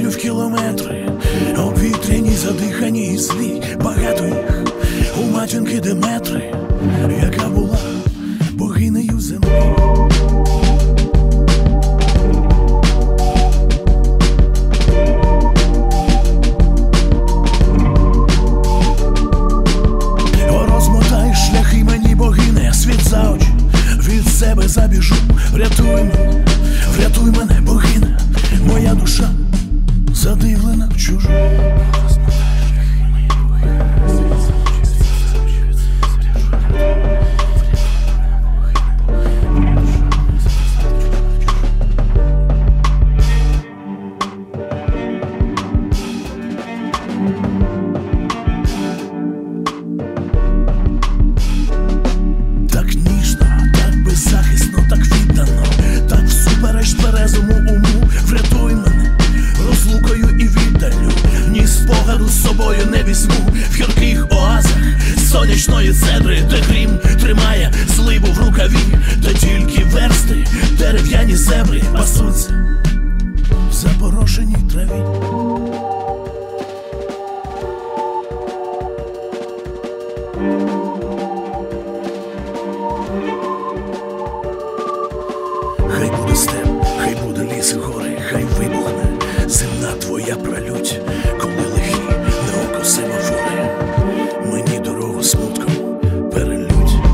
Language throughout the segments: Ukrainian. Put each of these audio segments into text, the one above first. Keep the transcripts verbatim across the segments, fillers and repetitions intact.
вірю в кілометри, обвітряні, задихані і злі. Багато їх у матінки Деметри, яка була богинею землі. О, розмотай шляхи мені, богине, світ за очі, від себе забіжу. Врятуй мене, врятуй мене, богине, моя душа задивлена в чужу. Так ніжно, так беззахисно, так віддано, так всупереч тверезому уму. Врятуй мене розлукою і віддалю, ні спогаду з собою не візьму. В гірких оазах сонячної цедри, де грім тримає зливу в рукаві, де тільки версти, дерев'яні зебри пасуться в запорошеній траві. Хай буде степ, хай буде ліс і гори, хай вибухне земна твоя пролють, коли лихі неоко семафори мені дорогу смутком перелють.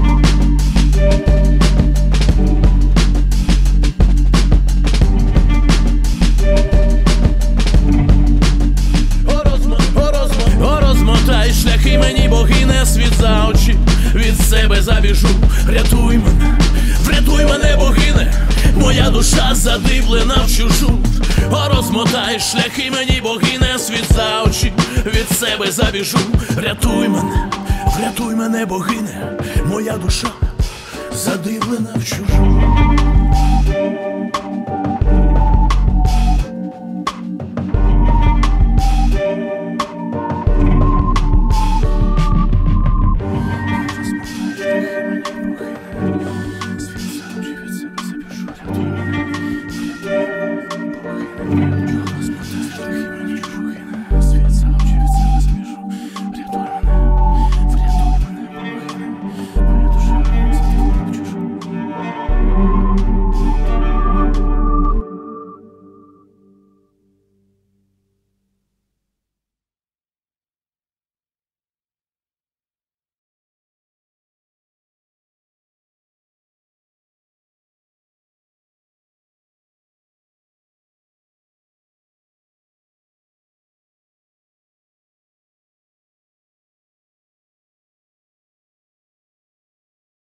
О, розмо, о, розмо, о, розмотай шляхи мені, богине, світ за очі, від себе забіжу. Рятуй мене, врятуй мене, богине, моя душа задивлена в чужу. О, розмотай шляхи мені, богине, світ за очі, від себе забіжу. Рятуй мене, врятуй мене, богине, моя душа задивлена в чужу.